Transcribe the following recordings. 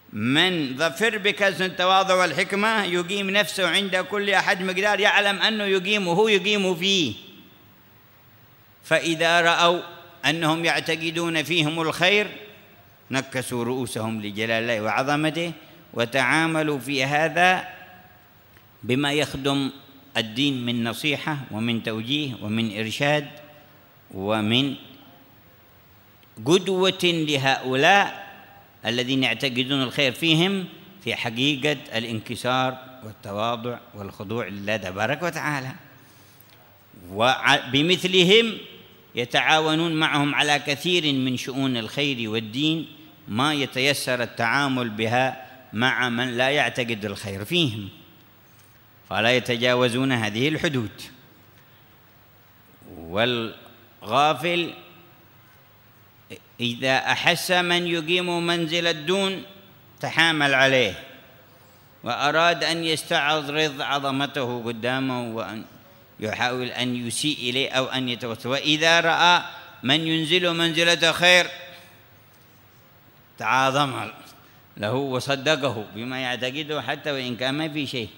من ظفر بكسر التواضع والحكمة يقيم نفسه عند كل أحد مقدار يعلم أنه يقيم وهو يقيم فيه. فإذا رأوا أنهم يعتقدون فيهم الخير نكسوا رؤوسهم لجلال الله وعظمته، وتعاملوا في هذا بما يخدم الدين من نصيحة ومن توجيه ومن إرشاد ومن قدوة لهؤلاء الذين يعتقدون الخير فيهم في حقيقة الانكسار والتواضع والخضوع لله تبارك وتعالى. وبمثلهم يتعاونون معهم على كثير من شؤون الخير والدين ما يتيسر التعامل بها مع من لا يعتقد الخير فيهم، فلا يتجاوزون هذه الحدود. والغافل إذا أحس من يقيم منزل الدون تحامل عليه وأراد أن يستعرض عظمته قدامه وأن يحاول أن يسيء إليه أو أن يتوسل. وإذا رأى من ينزل منزلة خير تعاظم له وصدقه بما يعتقده حتى وإن كان ما في شيء.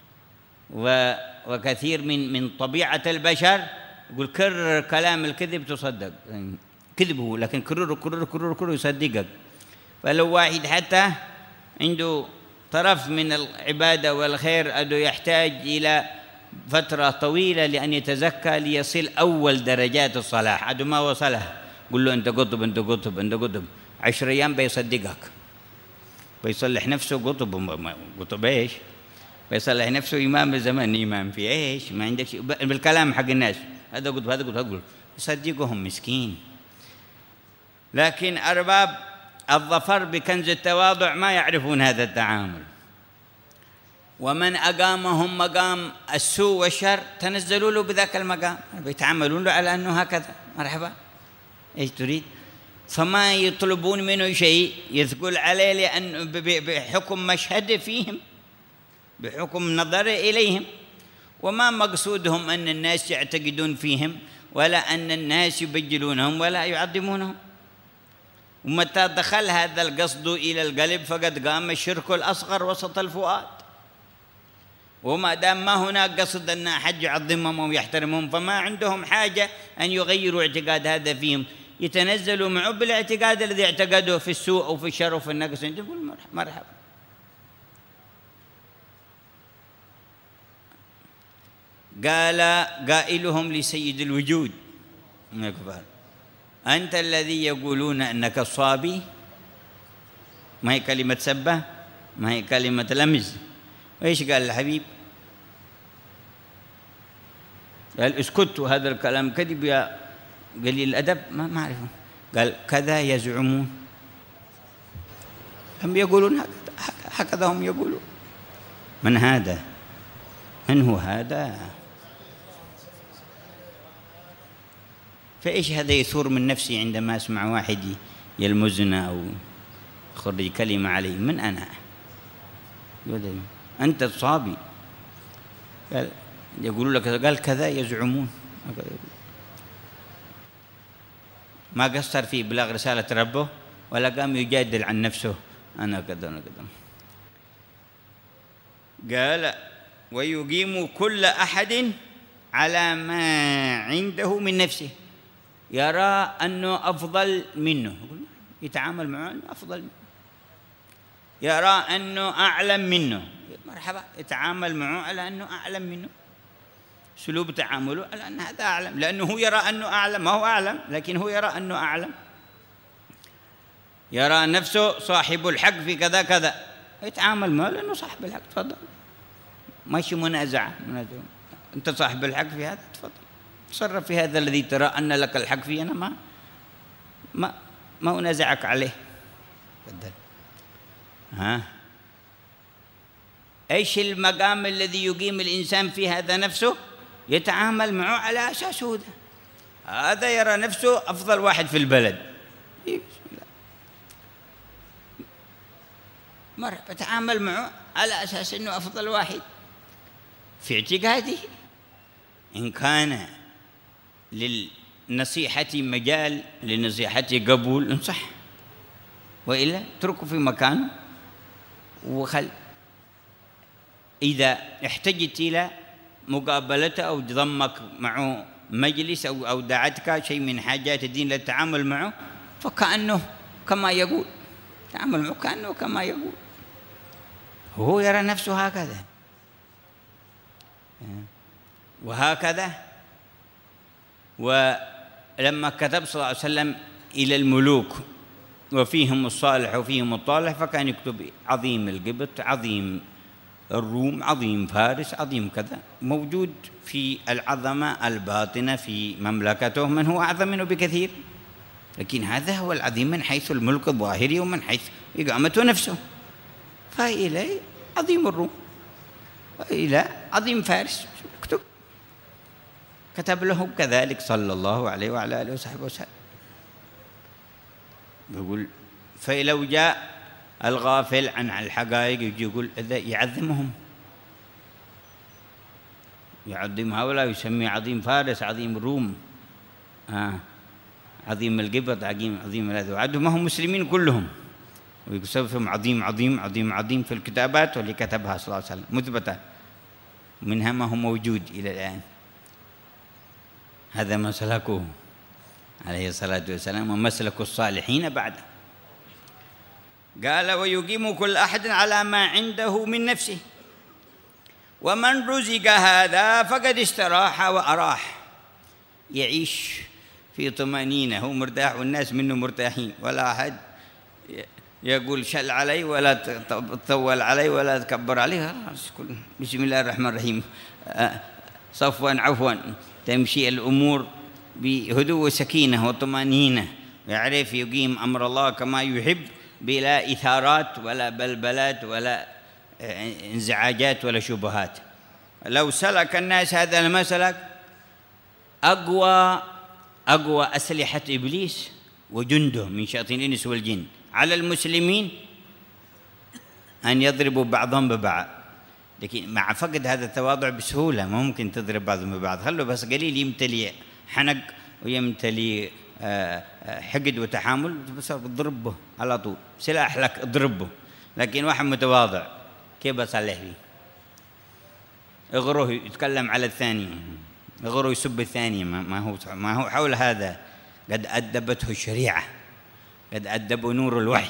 وكثير من طبيعة البشر يقول كرر كلام الكذب تصدق، كذبه لكن كرر يصدقك. فلو واحد حتى عنده طرف من العبادة والخير أنه يحتاج إلى فترة طويلة لأن يتزكى ليصل أول درجات الصلاح، عدو ما وصلها قل له أنت قطب 10 أيام بيصدقك، بيصلح نفسه قطب إيش؟ بيصلح نفسه إمام الزمان، إمام في إيش؟ ما عندك شيء بالكلام حق الناس، هذا قطب يصدقهم مسكين. لكن أرباب الظفر بكنز التواضع ما يعرفون هذا التعامل، ومن أقامهم مقام السوء والشر تنزلوا له بذاك المقام، بيتعاملون له على أنه هكذا مرحبا إيش تريد، فما يطلبون منه شيء يثقل عليه لأن بحكم مشهد فيهم، بحكم نظر إليهم، وما مقصودهم أن الناس يعتقدون فيهم ولا أن الناس يبجلونهم ولا يعظمونهم. ومتى دخل هذا القصد إلى القلب فقد قام الشرك الأصغر وسط الفؤاد. وما دام ما هناك قصد أن أحد يعظمهم أو يحترمهم فما عندهم حاجة أن يغيروا اعتقاد هذا فيهم، يتنزلوا معه بالاعتقاد الذي اعتقدوه في السوء أو في الشر وفي النقص، يقول مرحبا. قال قائلهم لسيد الوجود من الكفار أنت الذي يقولون أنك الصابي، ما هي كلمة سبة، ما هي كلمة لمز. إيش قال الحبيب؟ قال اسكتوا، هذا الكلام كذب يا قليل الأدب، ما أعرفه. قال كذا يزعمون، هم يقولون هكذا هم يقولون. من هذا؟ من هو هذا؟ فإيش هذا يثور من نفسي عندما أسمع واحد يلمزنا أو يخرج كلمة علي؟ من أنا؟ أنت الصابي. قال يقولوا لك، قال كذا يزعمون، ما قصر في إبلاغ رسالة ربه ولا قام يجادل عن نفسه أنا كذا أنا كذا. قال ويقيم كل أحد على ما عنده من نفسه، يرى أنه أفضل منه يتعامل معه أنه أفضل منه، يرى أنه أعلم منه مرحبا يتعامل معه على أنه أعلم منه، سلوب تعامله على أن هذا أعلم، لأنه هو يرى أنه أعلم، ما هو أعلم لكن هو يرى أنه أعلم، يرى نفسه صاحب الحق في كذا كذا، يتعامل معه لأنه صاحب الحق. تفضل، ماشي منازعة، أنت صاحب الحق في هذا، تفضل تصرف في هذا الذي ترى أن لك الحق فيه، أنا ما أنازعك عليه. تفضل. إيش المقام الذي يقيم الإنسان في هذا نفسه؟ يتعامل معه على أساسه هذا يرى نفسه أفضل واحد في البلد، بسم الله مرحبا، يتعامل معه على أساس أنه أفضل واحد في اعتقاده. إن كان للنصيحة مجال، للنصيحة قبول، انصح، وإلا اتركه في مكانه إذا احتجت إلى مقابلته أو ضمك معه مجلس أو دعتك شيء من حاجات الدين للتعامل معه، فكأنه كما يقول، تعامل معه كأنه كما يقول، هو يرى نفسه هكذا. وهكذا ولما كتب صلى الله عليه وسلم إلى الملوك وفيهم الصالح وفيهم الطالح، فكان يكتب عظيم القبط، عظيم الروم، عظيم فارس، عظيم كذا، موجود في العظمة الباطنة في مملكته من هو أعظم منه بكثير، لكن هذا هو العظيم من حيث الملك الظاهري ومن حيث إقامته نفسه. فإلى عظيم الروم وإلى عظيم فارس اكتب، كتب له كذلك صلى الله عليه وعلى آله وصحبه وسلم. يقول فلو جاء الغافل عن الحقائق يجي يقول يعظمهم، يعظم هؤلاء، يسمي عظيم فارس، عظيم الروم، عظيم القبط، عظيم هذا، وعدوا ما هم مسلمين كلهم، ويسميهم عظيم عظيم عظيم عظيم في الكتابات واللي كتبها صلى الله عليه وسلم مثبتة، منها ما هو موجود إلى الآن. هذا مسلكه عليه الصلاة والسلام ومسلك الصالحين بعده. قال ويقيم كل أحد على ما عنده من نفسه، ومن رزق هذا فقد استراح وأراح، يعيش في طمأنينة، هو مرتاح والناس منه مرتاحين، ولا أحد يقول شل علي ولا تطول علي ولا تكبر علي، بسم الله الرحمن الرحيم، صفوا عفوا، تمشي الأمور بهدوء وسكينة وطمأنينة، يعرف يقيم أمر الله كما يحب بلا إثارات ولا بلبلات ولا انزعاجات ولا شبهات. لو سلك الناس هذا المسلك، أقوى أسلحة إبليس وجنده من شياطين الإنس والجن على المسلمين أن يضربوا بعضهم ببعض، لكن مع فقد هذا التواضع بسهولة ما ممكن تضرب بعضهم ببعض، خلوا بس قليل يمتلي حنق ويمتلي حقد وتحامل، بس اضربه على طول، سلاح لك اضربه. لكن واحد متواضع كيف بصلح فيه؟ اغره يتكلم على الثاني، اغره يسب الثاني، ما هو حول هذا قد أدبته الشريعة، قد أدبه نور الوحي.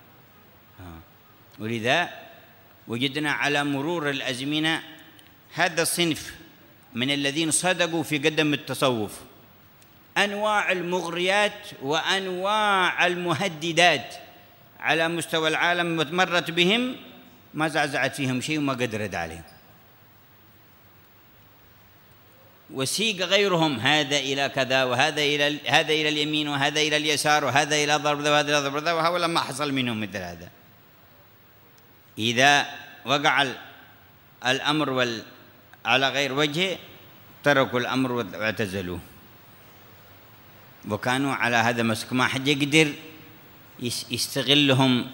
ولذا وجدنا على مرور الأزمنة هذا الصنف من الذين صدقوا في قدم التصوف، أنواع المغريات وأنواع المهددات على مستوى العالم مرت بهم، ما زعزعت فيهم شيء وما قدرت عليهم. وسيق غيرهم هذا إلى كذا وهذا إلى اليمين وهذا إلى اليسار وهذا إلى ضرب ذا وهذا إلى ضرب ذا، وهؤلاء ما حصل منهم مثل هذا. إذا وقع الأمر على غير وجهه تركوا الأمر واعتزلوه، وكانوا على هذا مسك، ما حد يقدر يستغلهم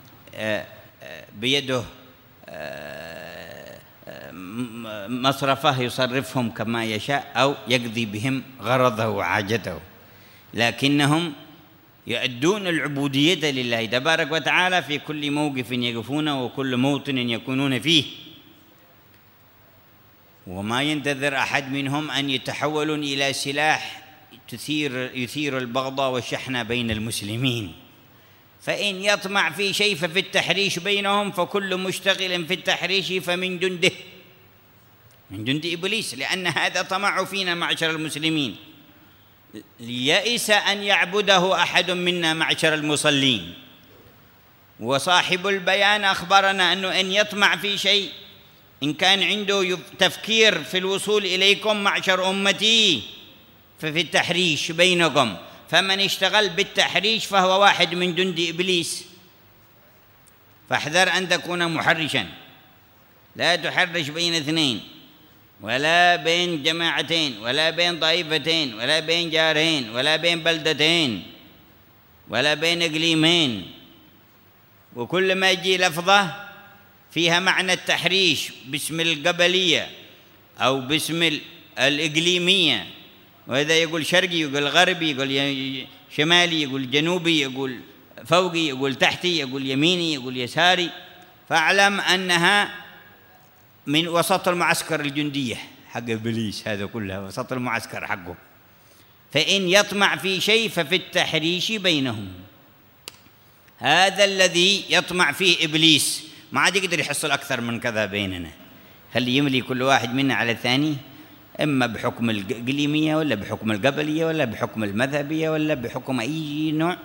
بيده مصرفه يصرفهم كما يشاء أو يقضي بهم غرضه وحاجته، لكنهم يؤدون العبودية لله تبارك وتعالى في كل موقف يقفونه وكل موطن يكونون فيه، وما ينتظر أحد منهم أن يتحولوا إلى سلاح يثير البغضاء والشحنة بين المسلمين. فإن يطمع في شيء ففي التحريش بينهم، فكل مشتغل في التحريش فمن جنده، من جند إبليس، لأن هذا طمع فينا معشر المسلمين، ليئس أن يعبده أحد منا معشر المصلين. وصاحب البيان أخبرنا أنه إن يطمع في شيء، إن كان عنده تفكير في الوصول إليكم معشر أمتي، ففي التحريش بينكم، فمن اشتغل بالتحريش فهو واحد من جند إبليس، فاحذر أن تكون محرشا، لا تحرش بين اثنين ولا بين جماعتين ولا بين طائفتين ولا بين جارين ولا بين بلدتين ولا بين إقليمين، وكل ما يجي لفظة فيها معنى التحريش باسم القبلية أو باسم الإقليمية، وإذا يقول شرقي يقول غربي، يقول شمالي يقول جنوبي، يقول فوقي يقول تحتي، يقول يميني يقول يساري، فاعلم أنها من وسط المعسكر الجندية حق إبليس، هذا كلها وسط المعسكر حقه. فإن يطمع في شيء ففي التحريش بينهم، هذا الذي يطمع فيه إبليس، ما عاد يقدر يحصل أكثر من كذا بيننا، خلي يملي كل واحد منا على الثاني، إما بحكم الإقليمية ولا بحكم القبلية ولا بحكم المذهبية ولا بحكم أي نوع.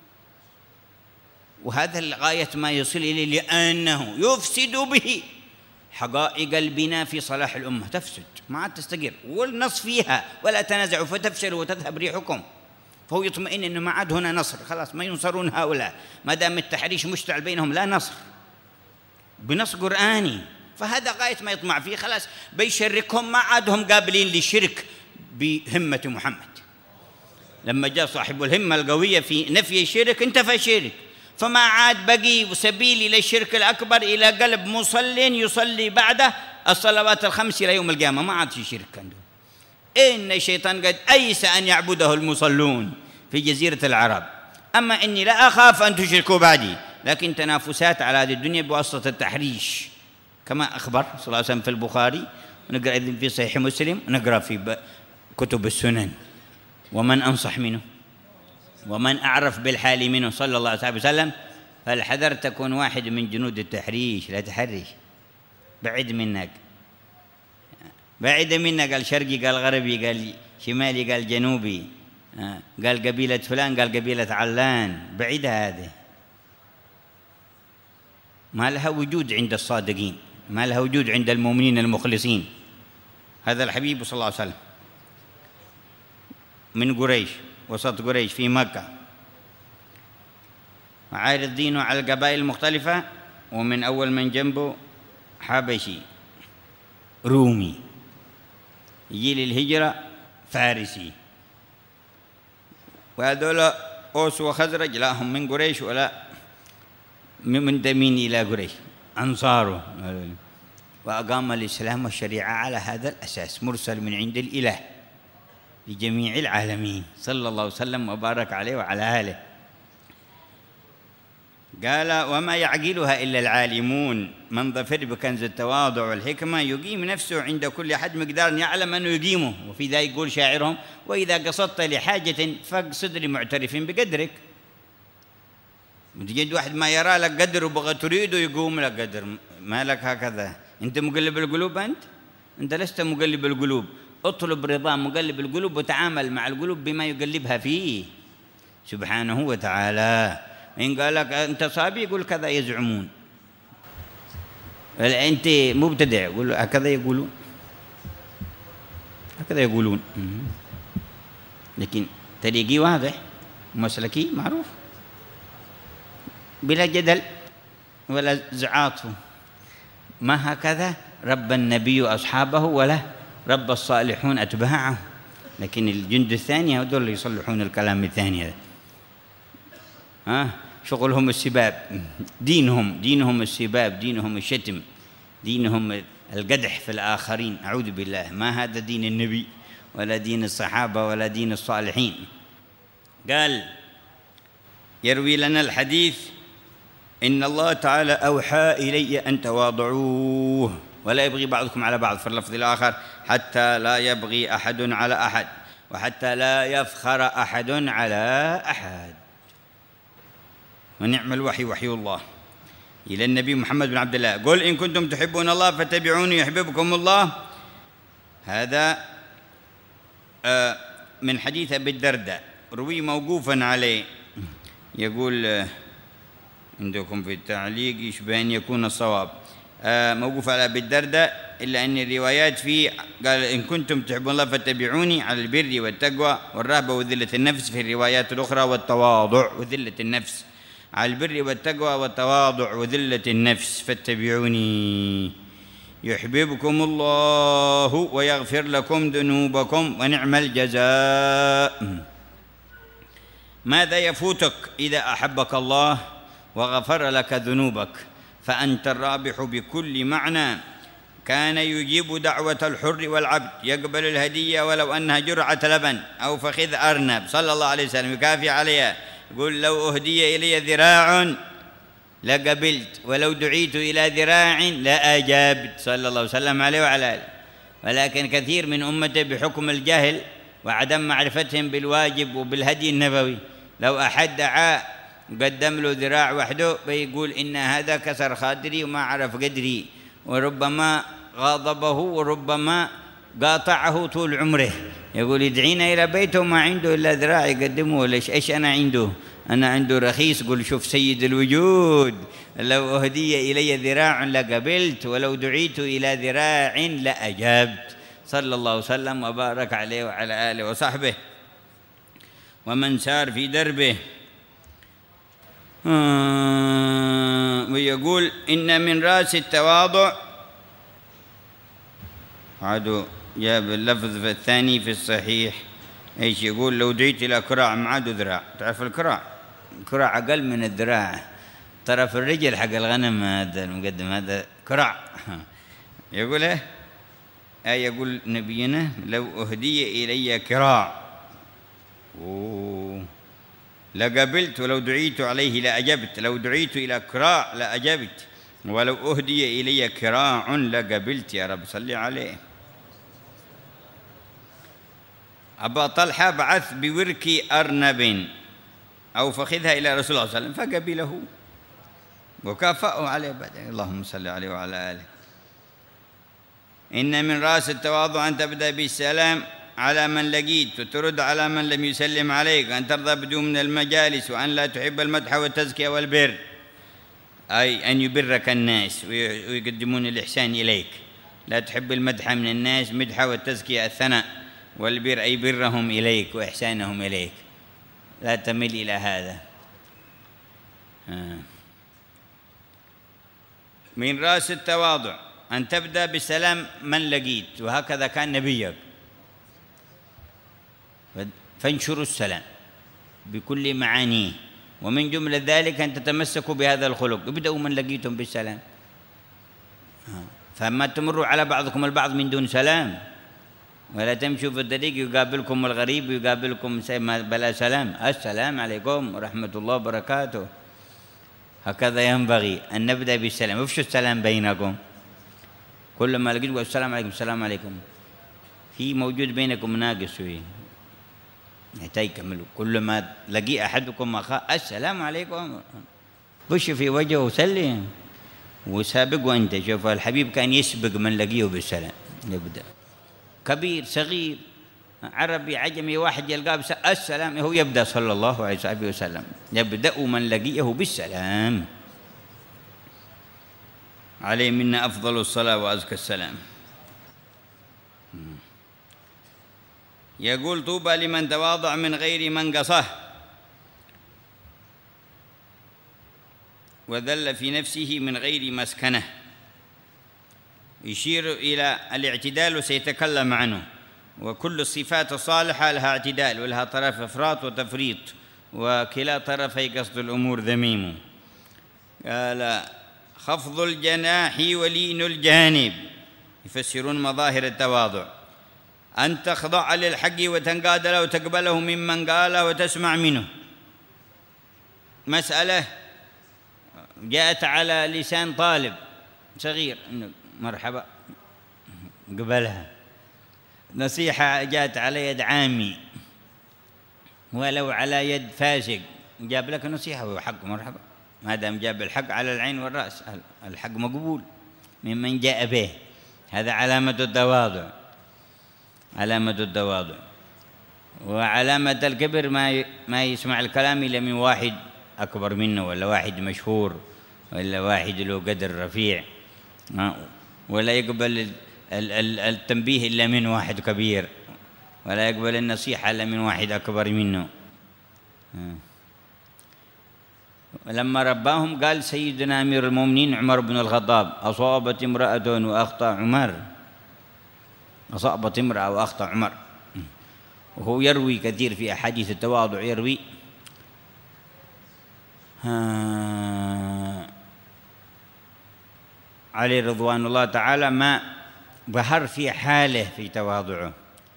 وهذا الغاية ما يصل إليه، لأنه يفسد به حقائق البناء في صلاح الأمة، تفسد ما عاد تستقر، والنص فيها ولا تنازعوا فتفشلوا وتذهب ريحكم. فهو يطمئن أنه ما عاد هنا نصر، خلاص ما ينصرون هؤلاء ما دام التحريش مشتعل بينهم، لا نصر بنص قرآني. فهذا غاية ما يطمع فيه، خلاص بيشركهم، ما عادهم قابلين للشرك بهمة محمد. لما جاء صاحب الهمة القوية في نفي الشرك انتفى الشرك، فما عاد بقي سبيل إلى الشرك الأكبر إلى قلب مصل يصلي بعده الصلوات الخمس إلى يوم القيامة، ما عاد في شرك عنده. إن الشيطان قد أيس أن يعبده المصلون في جزيرة العرب. أما إني لا أخاف أن تشركوا بعدي، لكن تنافسات على هذه الدنيا بواسطة التحريش، كما أخبر صلى الله عليه وسلم في البخاري، ونقرأ في صحيح مسلم، ونقرأ في كتب السنن. ومن أنصح منه ومن أعرف بالحال منه صلى الله عليه وسلم، فالحذر تكون واحد من جنود التحريش، لا تحرش، بعد منك، بعد منك، قال شرقي قال غربي قال شمالي قال جنوبي، قال قبيلة فلان قال قبيلة علان، بعيد هذه، ما لها وجود عند الصادقين، ما لها وجود عند المؤمنين المخلصين. هذا الحبيب صلى الله عليه وسلم من قريش، وسط قريش في مكة، عارض دينه على القبائل المختلفة، ومن أول من جنبه حبشي رومي، يجي للهجرة فارسي، وهذول أوس وخزرج لا هم من قريش ولا منتمين إلى قريش، أنصاره. وأقام الإسلام والشريعة على هذا الأساس، مرسل من عند الإله لجميع العالمين، صلى الله وسلم وبارك عليه وعلى آله. قال وما يعقلها إلا العالمون، من ظفر بكنز التواضع والحكمة يقيم نفسه عند كل أحد مقدار يعلم أنه يقيمه. وفي ذا يقول شاعرهم: وإذا قصدت لحاجة فاقصد لمعترف بقدرك. تجد واحد ما يرى لك قدر وبغى تريده يقوم لك قدر، ما لك هكذا، أنت مقلب القلوب، أنت لست مقلب القلوب، اطلب رضا مقلب القلوب وتعامل مع القلوب بما يقلبها فيه سبحانه وتعالى. إن قال لك أنت صابي يقول كذا يزعمون، أنت مبتدع يقول هكذا يقولون، هكذا يقولون، لكن طريقي واضح مسلكي معروف بلا جدل ولا زعاط. ما هكذا رب النبي أصحابه ولا رب الصالحون أتباعه، لكن الجند الثاني هذول اللي يصلحون الكلام الثاني هذا، شغلهم السباب، دينهم السباب، دينهم الشتم، دينهم القدح في الآخرين، أعوذ بالله. ما هذا دين النبي ولا دين الصحابة ولا دين الصالحين. قال يروي لنا الحديث: إن الله تعالى أوحى إلي أن تواضعوه ولا يبغي بعضكم على بعض، في اللفظ الآخر: حتى لا يبغي أحد على أحد، وحتى لا يفخر أحد على أحد. ونعم الوحي وحي الله إلى النبي محمد بن عبد الله: قل إن كنتم تحبون الله فاتبعوني يحببكم الله. هذا من حديث أبي الدرداء، روي موقوفا عليه، يقول عندكم في التعليق يشبه أن يكون الصواب موقوف على أبي الدرداء، إلا أن الروايات فيه قال: إن كنتم تحبون الله فاتبعوني على البر والتقوى والرهبة وذلة النفس، في الروايات الأخرى والتواضع وذلة النفس، على البر والتقوى والتواضع وذلة النفس، فاتبعوني يحببكم الله ويغفر لكم ذنوبكم ونعم الجزاء. ماذا يفوتك إذا أحبك الله وغفر لك ذنوبك؟ فأنت الرابح بكل معنى. كان يجيب دعوة الحر والعبد، يقبل الهدية ولو أنها جرعة لبن أو فخذ أرنب، صلى الله عليه وسلم يكافي عليها، يقول: لو أهدي إلي ذراع لقبلت، ولو دعيت إلى ذراع لأجبت صلى الله وسلم عليه وعلى آله. ولكن كثير من أمته بحكم الجهل وعدم معرفتهم بالواجب وبالهدي النبوي، لو أحد دعا قدم له ذراع وحده بيقول إن هذا كسر خاطري وما عرف قدري، وربما غاضبه وربما قاطعه طول عمره. يقول يدعينا إلى بيته وما عنده إلا ذراع يقدمه. ليش؟ إيش أنا عنده؟ أنا عنده رخيص. قل شوف سيد الوجود، لو أهدي إلي ذراع لقبلت، ولو دعيت إلى ذراع لأجبت صلى الله وسلم وبارك عليه وعلى آله وصحبه ومن سار في دربه. ويقول إن من رأس التواضع، عادوا جاب اللفظ الثاني في الصحيح ايش يقول؟ لو دعيت الى كراع ما عاد ذراع. تعرف الكراع؟ الكراع اقل من الذراع، طرف الرجل حق الغنم هذا المقدم، هذا كراع. يقول ايه؟ يقول نبينا لو اهدي الي كراع لقبلت، ولو دعيت عليه لاجبت. لو دعيت الى كراع لاجبت، ولو اهدي الي كراع لقبلت. يا رب صل عليه. أبا طلحة بعث بورك أرنب أو فخذها إلى رسول الله صلى الله عليه وسلم فقبله وكافأه عليه بعد. اللهم صل عليه وعلى آله. إن من رأس التواضع أن تبدأ بالسلام على من لقيت وترد على من لم يسلم عليك، أن ترضى بدون من المجالس، وأن لا تحب المدح والتزكية والبر، أي أن يبرك الناس ويقدمون الإحسان إليك. لا تحب المدح من الناس، مدحة والتزكية الثناء، والبر أي برهم إليك وإحسانهم إليك، لا تمل إلى هذا. من رأس التواضع أن تبدأ بسلام من لقيت، وهكذا كان نبيك، فانشروا السلام بكل معانيه، ومن جملة ذلك أن تتمسكوا بهذا الخلق، ابدأوا من لقيتم بالسلام، فما تمروا على بعضكم البعض من دون سلام، ولا تمشوا في الطريق يقابلكم الغريب ويقابلكم بلا سلام. السلام عليكم ورحمة الله وبركاته. هكذا ينبغي أن نبدأ بالسلام. افشوا السلام بينكم، كل ما لقيت السلام عليكم السلام عليكم، في موجود بينكم ناقص فيه يحتاج يكملوا. كل ما لقي أحدكم أخاه السلام عليكم بش في وجهه وسلم وسابق. وأنت شوف الحبيب كان يسبق من لقيه بالسلام، يبدأ كبير صغير عربي عجمي واحد يلقاه السلام، هو يبدأ صلى الله عليه وسلم، يبدأ من لقيه بالسلام. عليه منا أفضل الصلاة وأزكى السلام. يقول طوبى لمن تواضع من غير منقصه وذل في نفسه من غير مسكنه. يشير إلى الاعتدال وسيتكلم عنه. وكل الصفات الصالحة لها اعتدال ولها طرف إفراط وتفريط، وكلا طرفي قصد الأمور ذميم. قال خفض الجناح ولين الجانب، يفسرون مظاهر التواضع. أن تخضع للحق وتنقاد له وتقبله ممن قال وتسمع منه. مسألة جاءت على لسان طالب صغير، مرحبا قبلها. نصيحة جاءت على يد عامي ولو على يد فاسق، جاب لك نصيحة وحق مرحبا، ما دام جاب الحق على العين والرأس، الحق مقبول ممن جاء به. هذا علامة التواضع، علامة التواضع. وعلامة الكبر ما يسمع الكلام إلا من واحد أكبر منه، ولا واحد مشهور، ولا واحد له قدر رفيع، ولا يقبل التنبيه إلا من واحد كبير، ولا يقبل النصيحة إلا من واحد أكبر منه. لما رباهم قال سيدنا أمير المؤمنين عمر بن الخطاب أصابت امرأة وأخطأ عمر، أصابت امرأة وأخطأ عمر. وهو يروي كثير في أحاديث التواضع، يروي عليه رضوان الله تعالى ما ظهر في حاله في تواضعه.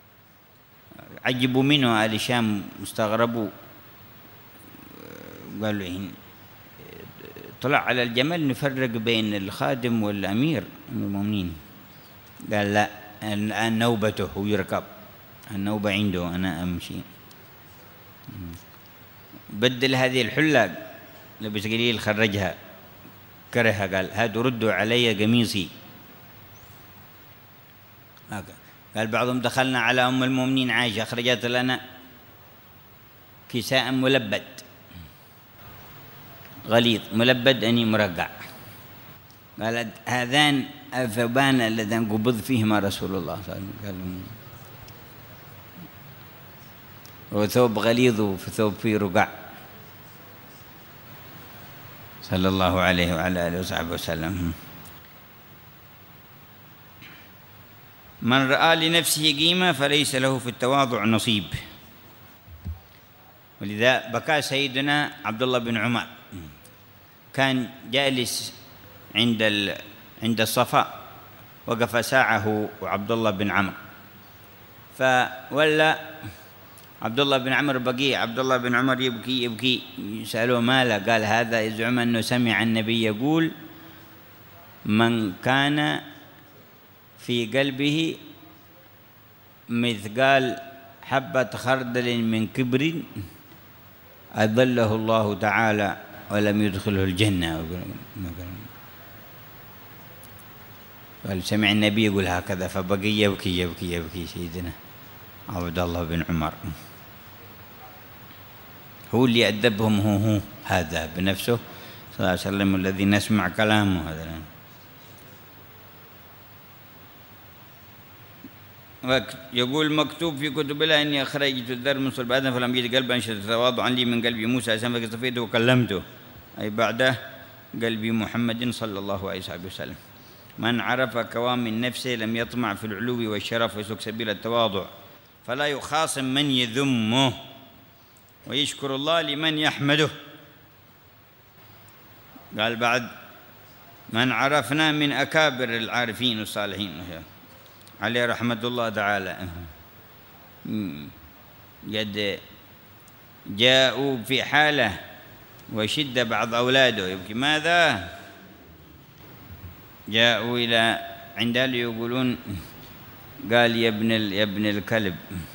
عجبوا منه آل الشام، مستغربوا، قالوا طلع على الجمل نفرق بين الخادم والأمير المؤمنين. قال لا، الآن نوبته، هو يركب، النوبة عنده، أنا أمشي. بدل هذه الحلة، لبس قليل، خرجها، كرهها، قال هاتوا ردوا علي قميصي. قال بعضهم دخلنا على أم المؤمنين عائشة، أخرجت لنا كساء ملبد، غليظ، ملبد أني مرقع. قالت هذان الثوبان اللذان قبض فيهما رسول الله صلى الله عليه وسلم. قال وثوب غليظ وثوب فيه رقع، صلى الله عليه وعلى آله وصحبه وسلم. من رأى لنفسه قيمة فليس له في التواضع نصيب. ولذا بكى سيدنا عبد الله بن عمر، كان جالس عند الصفا، وقف ساعه وعبد الله بن عمرو، فولى عبد الله بن عمرو بقي. عبد الله بن عمر يبكي يبكي، يسألوه ماله؟ قال هذا يزعم أنه سمع النبي يقول من كان في قلبه مثقال حبة خردل من كبر أذله الله تعالى ولم يدخله الجنة. قال سمع النبي يقول هكذا، فبقي يبكي يبكي يبكي سيدنا عبد الله بن عمر. هو اللي أدبهم، هو هذا بنفسه صلى الله عليه وسلم الذي نسمع كلامه. هذا يقول مكتوب في كتب الله إني أخرجت الذر من صلب آدم فلم يجد قلبا أنشد تواضعا لي من قلبي موسى أسلم فاصطفيته وكلمته، أي بعده قلبي محمد صلى الله عليه وسلم. من عرف كوامن نفسه لم يطمع في العلو والشرف ويسلك سبيل التواضع، فلا يخاصم من يذمه ويشكر الله لمن يحمده. قال بعد من عرفنا من أكابر العارفين الصالحين عليه رحمة الله تعالى قد جاءوا في حالة وشد بعض أولاده يبكي. ماذا؟ جاءوا إلى عنده يقولون قال يا ابن الكلب،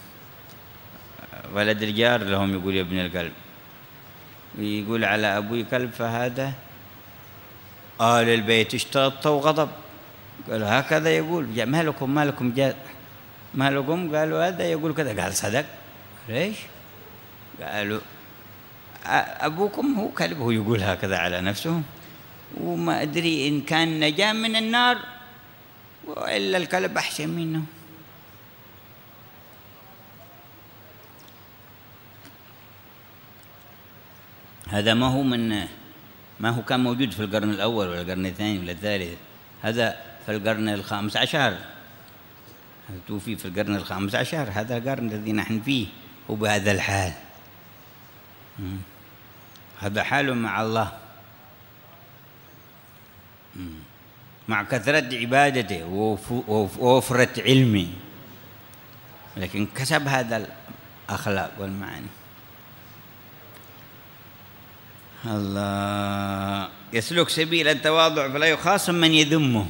ولد الجار لهم يقول يا ابن الكلب، ويقول على أبوي كلب، فهذا آل البيت اشتاط وغضب. قالوا هكذا يقول، ما لكم جاء ما لكم؟ قالوا هذا يقول كذا. قال صدق. ليش؟ قالوا أبوكم هو كلب، هو يقول هكذا على نفسه، وما أدري إن كان نجا من النار وإلا الكلب أحسن منه. هذا ما هو كان موجود في القرن الأول ولا القرن الثاني ولا الثالث، هذا في القرن ال15، توفي في القرن ال15. هذا القرن الذي نحن فيه وبهذا الحال. هذا حاله مع الله، مع كثرة عبادته ووفرة علمه، لكن كسب هذا الأخلاق والمعاني. الله يسلك سبيل التواضع فلا يخاصم من يذمه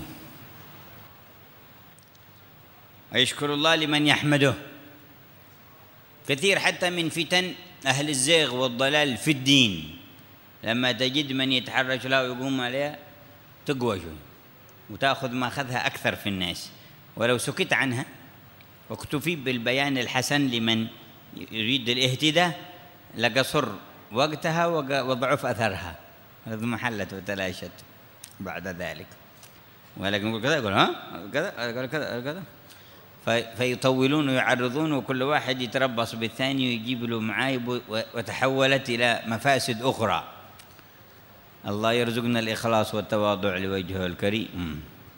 ويشكر الله لمن يحمده. كثير حتى من فتن أهل الزيغ والضلال في الدين، لما تجد من يتحرش لها ويقوم عليها تقوى شوي وتأخذ ما أخذها أكثر في الناس، ولو سكت عنها واكتفي بالبيان الحسن لمن يريد الاهتداء لقصر وقتها وضعف أثرها، هذا محلت وتلاشت بعد ذلك. ولكن يقول كذا، يقول كذا كذا كذا، فيطولون ويعرضون، وكل واحد يتربص بالثاني ويجيب له معايب، وتحولت إلى مفاسد أخرى. الله يرزقنا الإخلاص والتواضع لوجهه الكريم.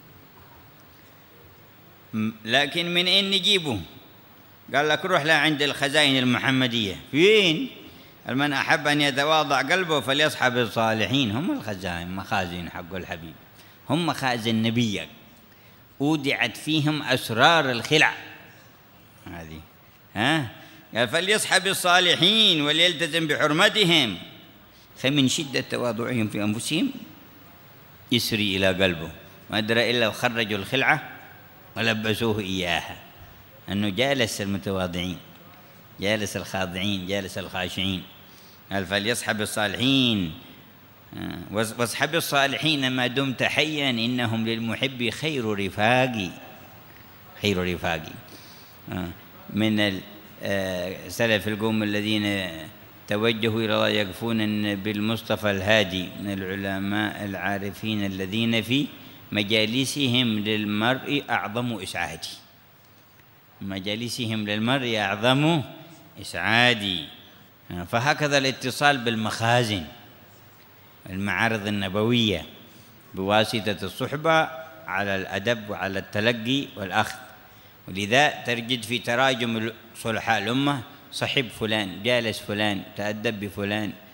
لكن من أين نجيبه؟ قال لك روح له عند الخزائن المحمدية. فين؟ من أحب أن يتواضع قلبه فليصحب الصالحين. هم الخزائن، مخازن حق الحبيب، هم مخازن نبيك أودعت فيهم أسرار الخلع هذه. قال فليصحب الصالحين وليلتزم بحرمتهم. فمن شدة تواضعهم في أنفسهم يسري إلى قلبه، ما أدرى إلا وخرجوا الخلعة ولبسوه إياها، أنه جالس المتواضعين، جالس الخاضعين، جالس الخاشعين. قال فليصحب الصالحين، واصحب الصالحين ما دمت حيا إنهم للمحب خير رفاقي، خير رفاقي. من السلف القوم الذين توجهوا إلى الله يقفون بالمصطفى الهادي، من العلماء العارفين الذين في مجالسهم للمرء أعظم إسعادي، مجالسهم للمرء أعظم إسعادي. فهكذا الاتصال بالمخازن، المعارض النبوية، بواسطة الصحبة على الأدب وعلى التلقي والأخذ. ولذا تجد في تراجم صلحاء الأمة صحب فلان، جالس فلان، تأدب بفلان،